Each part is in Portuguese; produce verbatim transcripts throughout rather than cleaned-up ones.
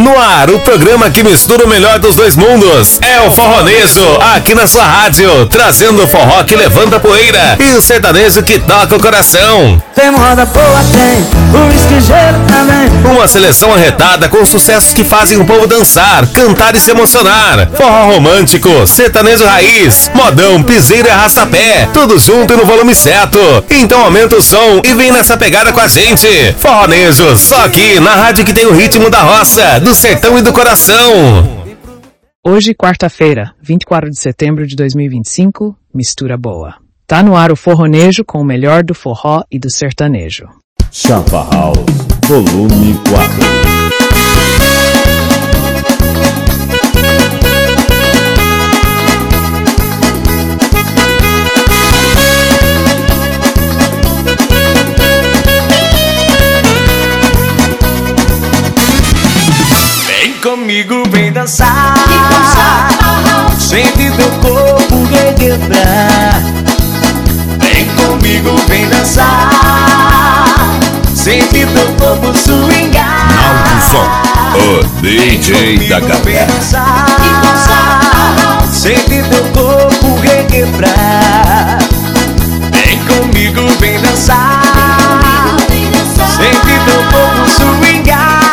No ar, o programa que mistura o melhor dos dois mundos. É o Forronejo, aqui na sua rádio, trazendo o forró que levanta a poeira e o sertanejo que toca o coração. Tem moda boa, tem o esquijeiro também. Uma seleção arretada com sucessos que fazem o povo dançar, cantar e se emocionar. Forró romântico, sertanejo raiz, modão, piseiro e arrasta-pé, tudo junto e no volume certo. Então aumenta o som e vem nessa pegada com a gente. Forronejo, só aqui na rádio que tem o ritmo da roça, do sertão e do coração. Hoje, quarta-feira, vinte e quatro de setembro de dois mil e vinte e cinco, mistura boa. Tá no ar o Forronejo com o melhor do forró e do sertanejo. Chapa House, volume quatro. Vem comigo, vem dançar, sente teu corpo requebrar. Vem comigo, vem dançar, sente teu corpo swingar. Naldo Som, o D J da galera. Sente teu corpo requebrar. Vem comigo, vem dançar, sente teu corpo swingar.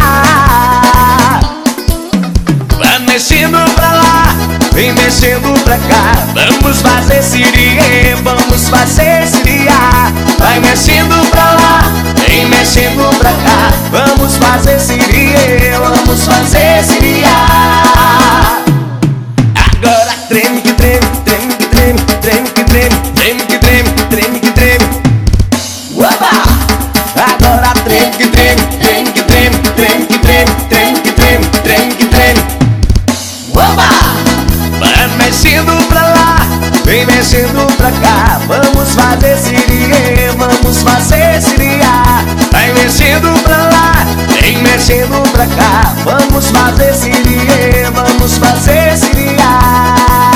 Vai mexendo pra lá, vem mexendo pra cá. Vamos fazer siriê, vamos fazer siriá. Vai mexendo pra lá, vem mexendo pra cá. Vamos fazer siriê, vamos fazer siriá. Agora treme que treme, treme que treme, treme que treme, treme que treme, treme que treme. Oba! Agora treme que treme, treme que treme, treme que treme, treme que treme, treme que treme. Oba! Vai mexendo pra lá, vem mexendo pra cá. Vamos fazer siriê, vamos fazer siriá. Vai mexendo pra lá, vem mexendo pra cá. Vamos fazer siriê, vamos fazer siriá.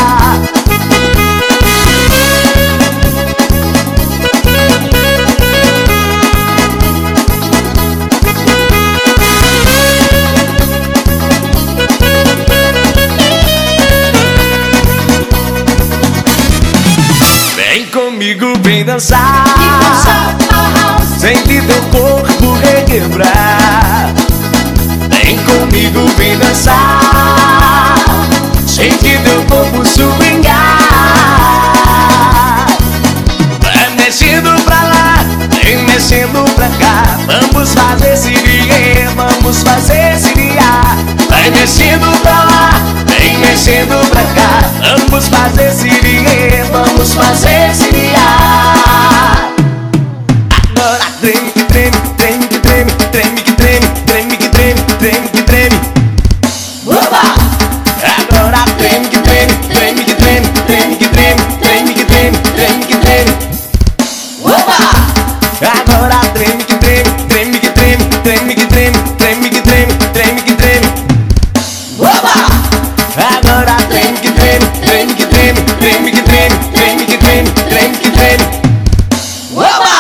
Vem comigo, vem dançar, sente teu corpo requebrar. Vem comigo, vem dançar, sente teu corpo swingar. Vai mexendo pra lá, vem mexendo pra cá. Vamos fazer siriê, vamos fazer siriá. Vai mexendo pra lá, vem mexendo pra cá. Vamos fazer siriê, vamos fazer siriá. Agora treme que treme, treme que treme, treme que treme, treme que treme, treme que treme. Oba! Agora treme que treme, treme que treme, treme que treme, treme que treme, treme que treme. Oba! Agora treme que treme, treme que treme, treme que treme, treme que treme, treme que treme. Oba! Agora treme que treme, treme que treme, treme que treme, treme que treme, treme que treme. Oba!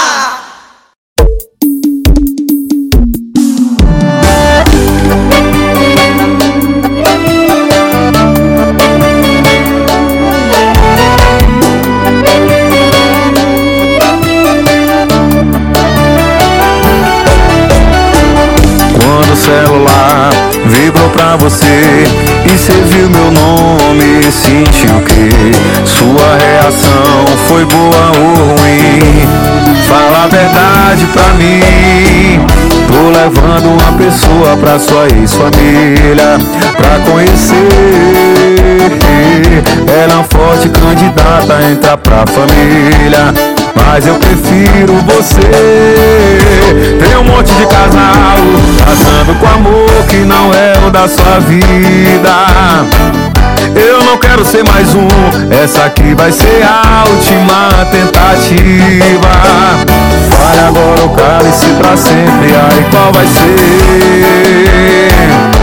Quando o celular vibrou pra você e cê viu meu nome, sentiu que sua reação foi boa ou ruim? Fala a verdade pra mim. Tô levando uma pessoa pra sua ex-família pra conhecer. Ela é uma forte candidata a entrar pra família, mas eu prefiro você. Tem um monte de casal casando com amor que não é o da sua vida. Eu não quero ser mais um, essa aqui vai ser a última tentativa. Fale agora o cálice pra sempre, aí qual vai ser?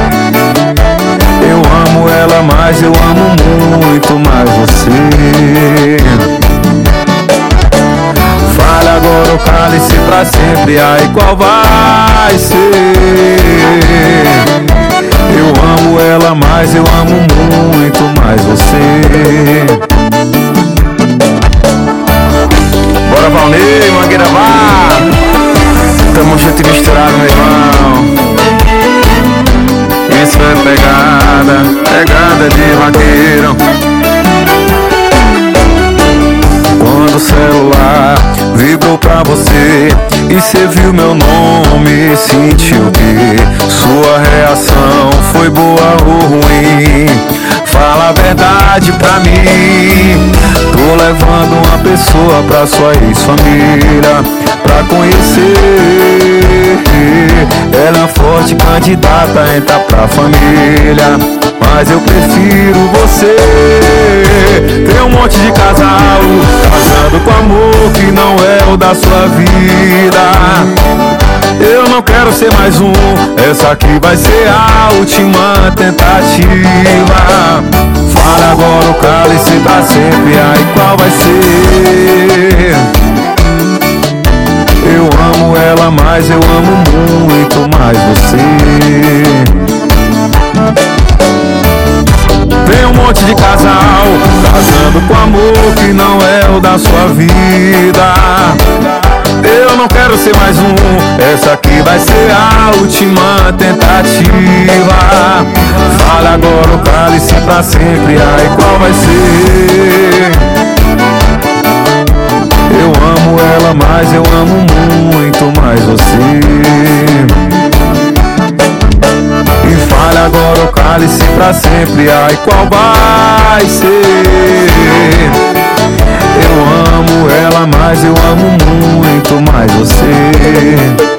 Eu amo ela, mas eu amo muito mais você. Fale agora o cálice pra sempre, aí qual vai ser? Eu boa pra sua ex-família, pra conhecer. Ela é forte candidata a entrar pra família, mas eu prefiro você. Tem um monte de casal casando com amor que não é o da sua vida. Eu não quero ser mais um, essa aqui vai ser a última tentativa. Fala agora o cálice pra sempre, aí qual vai ser? Eu amo ela, mas eu amo muito mais você. Tem um monte de casal casando com amor que não é o da sua vida. Eu não quero ser mais um, essa aqui vai ser a última tentativa. Fala agora o cálice pra sempre, aí qual vai ser? Eu amo ela, mas eu amo muito mais você. E fala agora o cálice pra sempre, ai qual vai ser? Eu amo ela, mas eu amo muito mais você.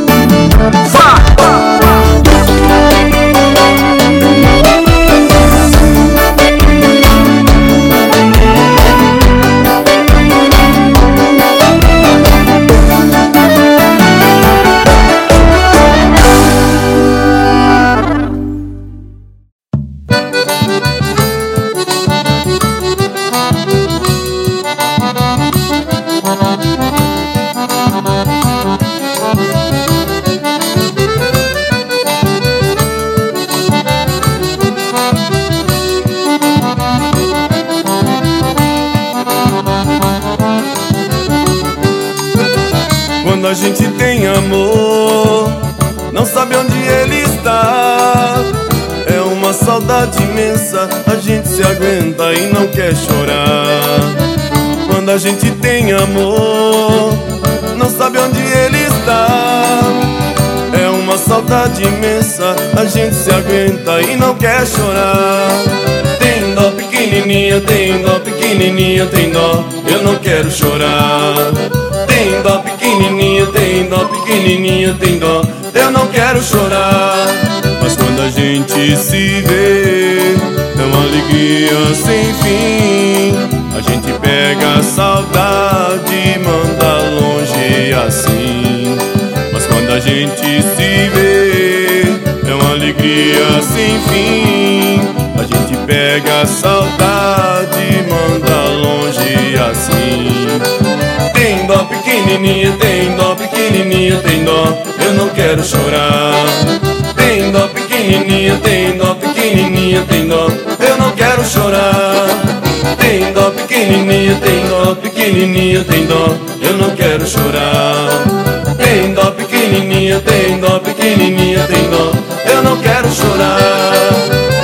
Quando a gente tem amor, não sabe onde ele está. É uma saudade imensa, a gente se aguenta e não quer chorar. Quando a gente tem amor, não sabe onde ele está. É uma saudade imensa, a gente se aguenta e não quer chorar. Tem dó pequenininha, tem dó pequenininha, tem dó, eu não quero chorar. Tem dó pequenininha, tem dó pequenininha, tem dó, eu não quero chorar. Mas quando a gente se vê, é uma alegria sem fim. A gente pega a saudade e manda longe assim. Mas quando a gente se vê, é uma alegria sem fim. A gente pega a saudade e manda longe assim. Tem dó pequenininha, tem dó pequenininha, tem dó, eu não quero chorar. Tem dó pequenininha, tem dó pequenininha, tem dó, eu não quero chorar. Tem dó pequenininha, tem dó pequenininha, tem dó, eu não quero chorar. Tem dó pequenininha, tem dó pequenininha, tem dó, eu não quero chorar.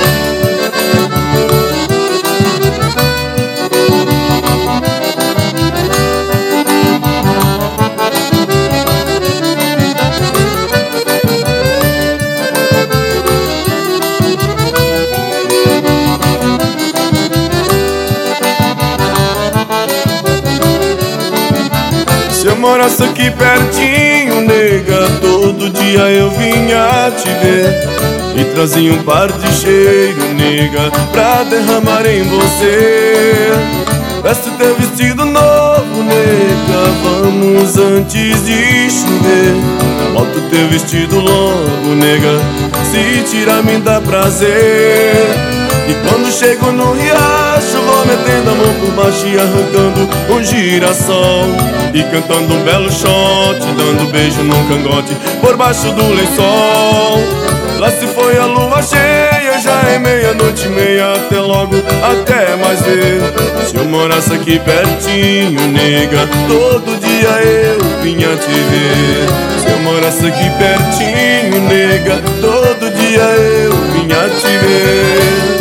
Se eu morasse aqui pertinho, nega, todo dia eu vinha te ver e trazia um par de cheiro, nega, pra derramar em você. Veste teu vestido novo, nega, vamos antes de chover. Bota o teu vestido logo, nega, se tirar me dá prazer. E quando chego no riacho, vou metendo a mão por baixo e arrancando um girassol e cantando um belo shot, dando beijo num cangote por baixo do lençol. Lá se foi a lua cheia, já é meia-noite e meia, até logo, até mais ver. Se eu morasse aqui pertinho, nega, todo dia eu vinha te ver. Se eu morasse aqui pertinho, nega, todo dia eu vinha te ver.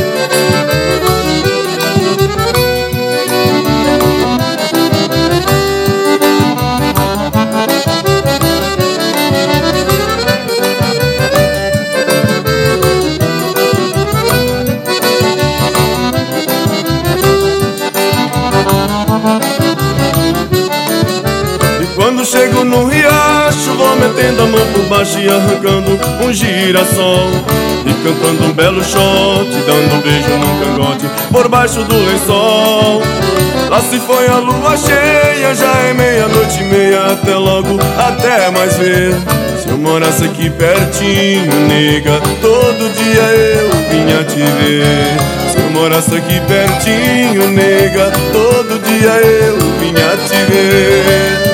por baixo e arrancando um girassol, e cantando um belo shot, dando um beijo no cangote por baixo do lençol. Lá se foi a lua cheia, já é meia-noite e meia. Até logo, até mais ver. Se eu morasse aqui pertinho, nega, todo dia eu vinha te ver. Se eu morasse aqui pertinho, nega, todo dia eu vinha te ver.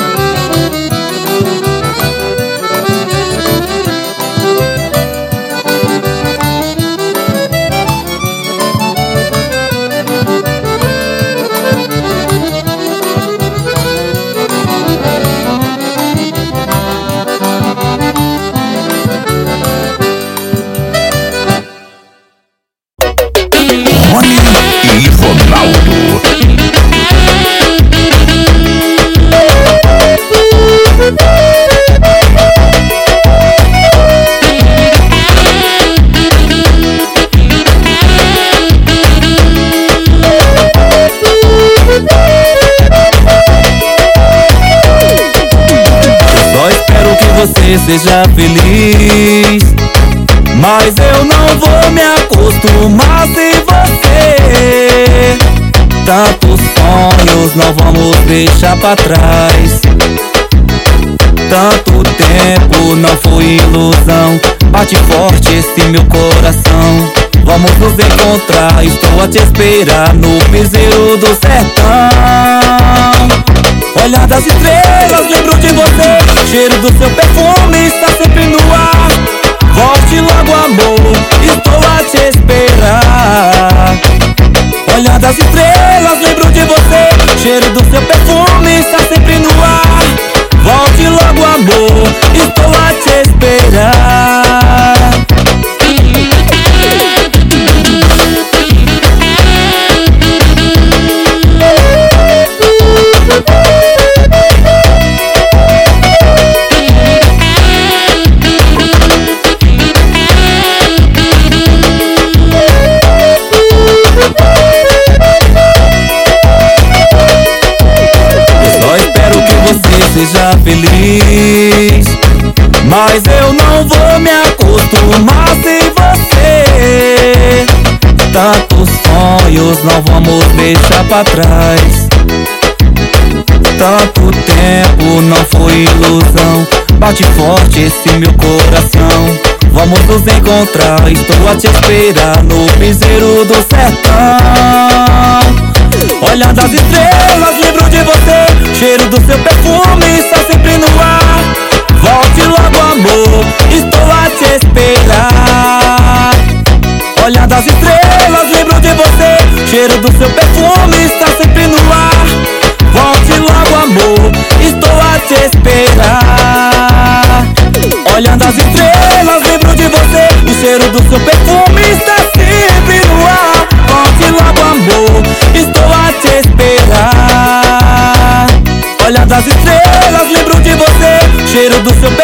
E Ronaldo. Só espero que você seja feliz, mas eu não vou me acostumar sem você. Tantos sonhos não vamos deixar pra trás. Tanto tempo não foi ilusão. Bate forte esse meu coração. Vamos nos encontrar, estou a te esperar no piseiro do sertão. Olhar das estrelas, lembro de você. Cheiro do seu perfume está sempre no ar. Volte logo, amor, estou a te esperar. Olhar das estrelas, lembro de você. Cheiro do seu perfume está sempre no ar. Volte logo, amor, estou a te esperar. Seja feliz, mas eu não vou me acostumar sem você. Tantos sonhos não vamos deixar pra trás. Tanto tempo não foi ilusão. Bate forte esse meu coração. Vamos nos encontrar, estou a te esperar no piseiro do sertão. Olhar das estrelas, lembro de você. Cheiro do seu perfume está sempre no ar. Volte logo, amor, estou a te esperar. Olhar das estrelas, lembro de você. Cheiro do seu perfume está sempre no ar. Volte logo, amor, estou a te esperar. Olhando as estrelas, lembro de você. O cheiro do seu perfume está sempre no ar. Volte logo, amor, estou a te esperar. Olhando as estrelas, lembro de você. Cheiro do seu